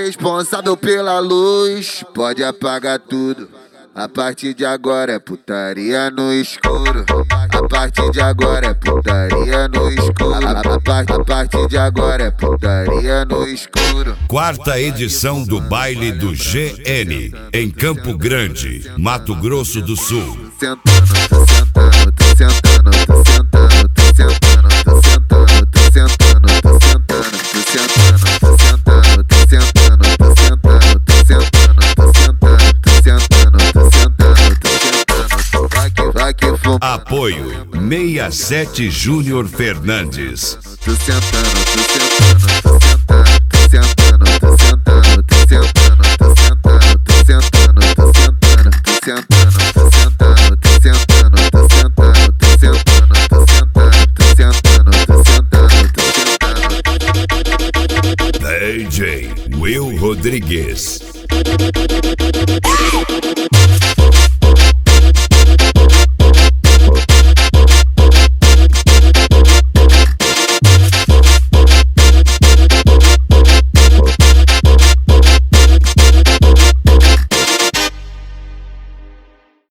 responsável pela luz, pode apagar tudo. A partir de agora é putaria no escuro. A partir de agora é putaria no escuro. A partir de agora é putaria no escuro. Quarta edição do baile do GN, em Campo Grande, Mato Grosso do Sul. Sentando, tô sentando, tô sentando, tô sentando, tô sentando, tô sentando, tô sentando, tô sentando, tô sentando, tô sentando, tô sentando, tô sentando, tô sentando, tô sentando, tô sentando, tô sentando, tô sentando, vai que fuma. Apoio 67 Júnior Fernandes. Tô sentando, tô sentando, tô sentando, tô sentando, tô sentando, tô sentando, tô sentando, tô sentando, tô sentando, tô sentando, tô sentando, tô sentando, tô sentando, tô sentando, tô sentando, tô sentando, tô sentando, tô sentando. DJ Will Rodrigues.